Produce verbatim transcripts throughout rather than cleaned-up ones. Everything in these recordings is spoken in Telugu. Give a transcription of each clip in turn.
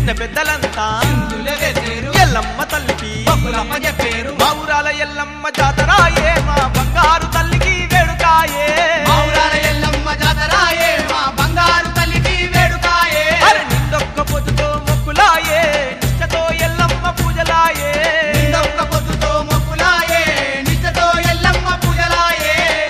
చిన్న పెద్దలంతా ఎల్లమ్మ తల్లికి చెప్పారు మా ఊరాల ఎల్లమ్మ జాతరాయే మా బంగారు తల్లికి వేడుకాయే ఎల్లమ్మ జాతరాయే మా బంగారు తల్లికి వేడుకాయే అరే నిందొక్క పొద్దుతో మొక్కులాయే నిష్టతో ఎల్లమ్మ పూజలాయే నిందొక్క పొద్దుతో మొక్కులాయే నిష్టతో ఎల్లమ్మ పూజలాయే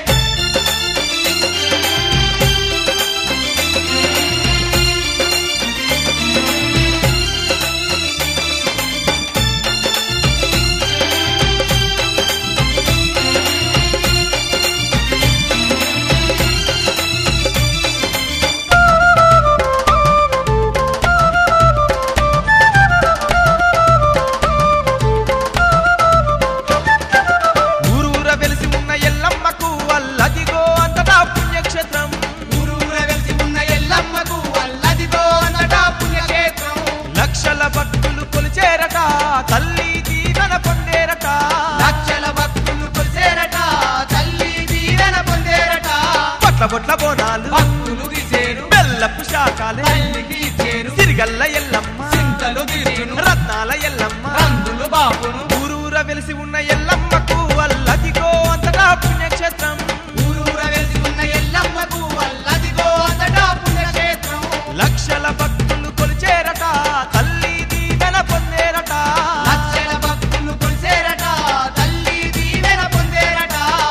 భక్తులు కొలిచేరట తల్లి దీవెన పొందేరట లక్షల భక్తులు కొలిచేరట తల్లి దీవెన పొందేరట పొట్ల పొట్ల బోనాలు భక్తులు తీసేరు బెల్లపు శాఖాలు తల్లికి ఇచ్చేరు సిరిగల్ల ఎల్లమ్మ చింతలు తీరును రత్నాల ఎల్లమ్మ రందులు బాపును ఊరూర వెలిసి ఉన్న ఎల్లమ్మకు అల్లదిగో అంతటా పుణ్యక్షేత్రం ఊరూర వెలిసి ఉన్న ఎల్లమ్మకు అల్లదిగో అంతటా పుణ్యక్షేత్రం లక్షల భక్తులు కొలిచేరట తల్లి దీవెన పొందేరట లక్షల భక్తులు కొలిచేరట తల్లి దీవెన పొందేరట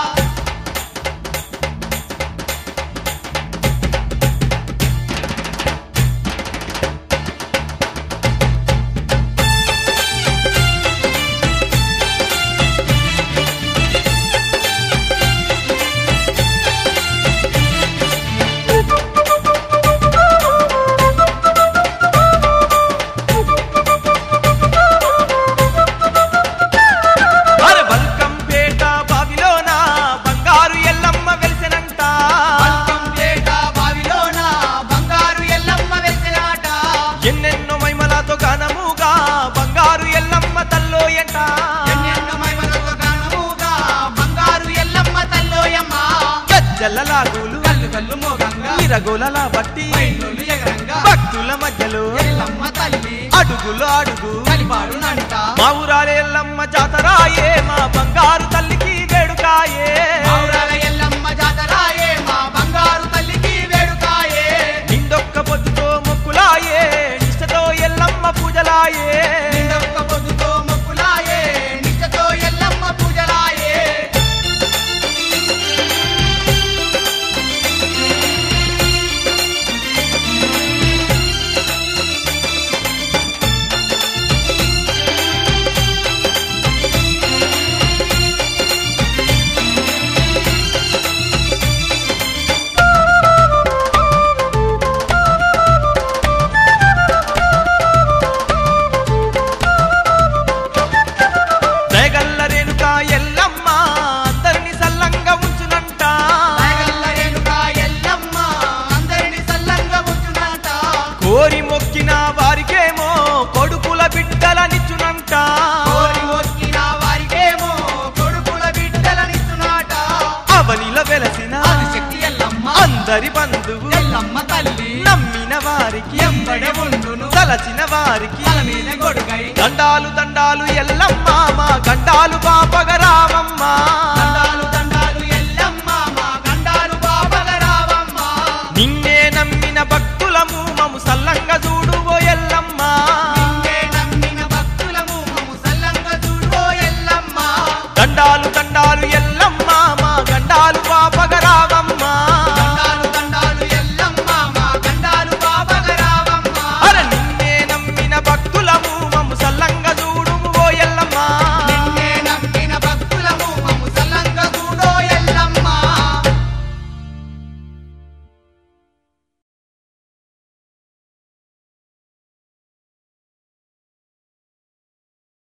అరే బల్కంపేట బావిలోన బంగారు ఎల్లమ్మ వెలిసినంట బల్కంపేట బావిలోన బంగారు ఎల్లమ్మ వెలిసినాట ఎన్నెన్నో మైమలతో గానముగా బంగారు ఎల్లమ్మ తల్లోయంట ఎన్నెన్నో మహిమలతో గానముగా బంగారు ఎల్లమ్మ తల్లోయమ్మ గజ్జల లాగులు కల్లు కల్లు మోగంగా ఇరగోలలా బట్టి పైనులు ఎగరంగా భక్తుల మధ్యలో ఎల్లమ్మ తల్లి అడుగులో అడుగు కలిపాడునంట మా ఊరాల ఎల్లమ్మ జాతరాయే మా బంగారు తల్లికి వేడుకాయే ఔరాల ఎల్లమ్మ జాతరాయే మా బంగారు తల్లికి వేడుకాయే నిందొక్క పొద్దుతో మొక్కులాయే నిష్టతో ఎల్లమ్మ పూజలాయే నిందొక్క పొద్దుతో మొక్కులాయే నిష్టతో ఎల్లమ్మ పూజలాయే దయగల్ల రేణుక ఎల్లమ్మ అందరిని సల్లంగా ఉంచునంట నాగల్ల రేణుకా ఎల్లమ్మ అందరిని సల్లంగా ఉంచునంట కోరి మొక్కిన వారికేమో కొడుకుల బిడ్డలనిచ్చునంట కోరి మొక్కిన వారికేమో కొడుకుల బిడ్డలనిస్తున్నట అవనిల వెలసిన ఆదిశక్తి ఎల్లమ్మ అందరి బంధువు ఎల్లమ్మ తల్లి నమ్మిన వారికి ఎంబడే ఉండును తలచిన వారికి తల మీద గొడుగై దండాలు దండాలు ఎల్లమ్మ మా గండాలు పాపగరామమ్మ దండాలు దండాలు ఎల్లమ్మ మా గండాలు బాబల రావమ్మ నిన్నే